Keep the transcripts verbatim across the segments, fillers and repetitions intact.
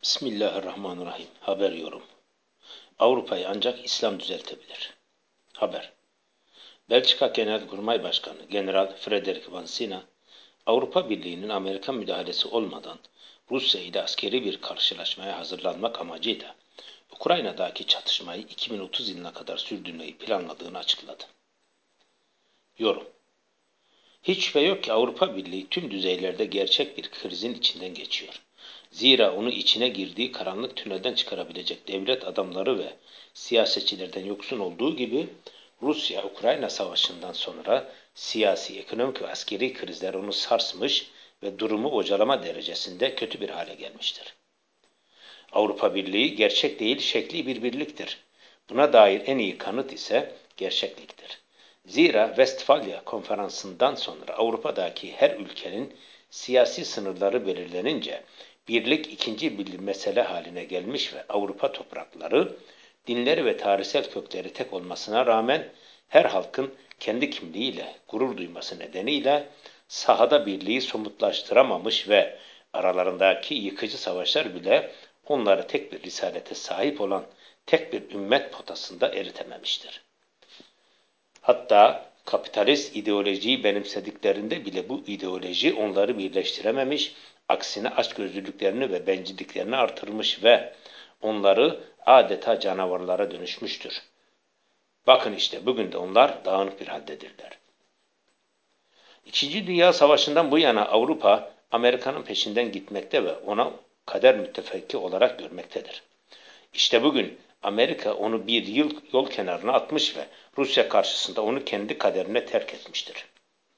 Bismillahirrahmanirrahim. Haber yorum. Avrupa'yı ancak İslam düzeltebilir. Haber. Belçika Genelkurmay Başkanı General Frederick Vansina, Avrupa Birliği'nin Amerikan müdahalesi olmadan Rusya ile askeri bir karşılaşmaya hazırlanmak amacıyla Ukrayna'daki çatışmayı iki bin otuz yılına kadar sürdürmeyi planladığını açıkladı. Yorum. Hiç şüphe yok ki Avrupa Birliği tüm düzeylerde gerçek bir krizin içinden geçiyor. Zira onu içine girdiği karanlık tünelden çıkarabilecek devlet adamları ve siyasetçilerden yoksun olduğu gibi Rusya-Ukrayna savaşından sonra siyasi, ekonomik ve askeri krizler onu sarsmış ve durumu bocalama derecesinde kötü bir hale gelmiştir. Avrupa Birliği gerçek değil, şekli bir birliktir. Buna dair en iyi kanıt ise gerçekliktir. Zira Westfalia Konferansı'ndan sonra Avrupa'daki her ülkenin siyasi sınırları belirlenince birlik ikinci bir mesele haline gelmiş ve Avrupa toprakları, dinleri ve tarihsel kökleri tek olmasına rağmen her halkın kendi kimliğiyle gurur duyması nedeniyle sahada birliği somutlaştıramamış ve aralarındaki yıkıcı savaşlar bile onları tek bir risalete sahip olan tek bir ümmet potasında eritememiştir. Hatta kapitalist ideolojiyi benimsediklerinde bile bu ideoloji onları birleştirememiş, aksine açgözlülüklerini ve bencilliklerini artırmış ve onları adeta canavarlara dönüşmüştür. Bakın işte bugün de onlar dağınık bir haldedirler. İkinci Dünya Savaşı'ndan bu yana Avrupa, Amerika'nın peşinden gitmekte ve ona kader müttefiki olarak görmektedir. İşte bugün Amerika onu bir yıl yol kenarına atmış ve Rusya karşısında onu kendi kaderine terk etmiştir.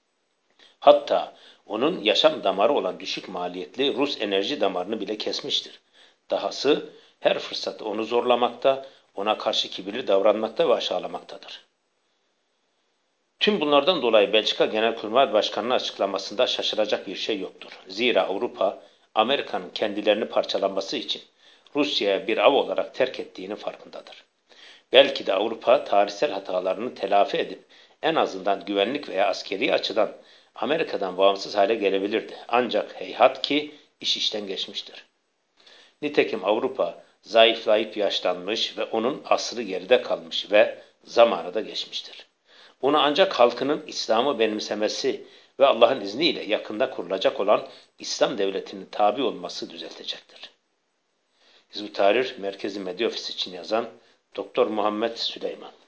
Hatta onun yaşam damarı olan düşük maliyetli Rus enerji damarını bile kesmiştir. Dahası her fırsatta onu zorlamakta, ona karşı kibirli davranmakta ve aşağılamaktadır. Tüm bunlardan dolayı Belçika Genelkurmay Başkanı'nın açıklamasında şaşıracak bir şey yoktur. Zira Avrupa, Amerika'nın kendilerini parçalanması için Rusya'ya bir av olarak terk ettiğinin farkındadır. Belki de Avrupa tarihsel hatalarını telafi edip en azından güvenlik veya askeri açıdan Amerika'dan bağımsız hale gelebilirdi. Ancak heyhat ki iş işten geçmiştir. Nitekim Avrupa zayıflayıp yaşlanmış ve onun asrı geride kalmış ve zamanı da geçmiştir. Onu ancak halkının İslam'ı benimsemesi ve Allah'ın izniyle yakında kurulacak olan İslam devletinin tabi olması düzeltecektir. Hizb-ut Tahrir Merkezi Medya Ofisi için yazan Doktor Muhammed Süleyman.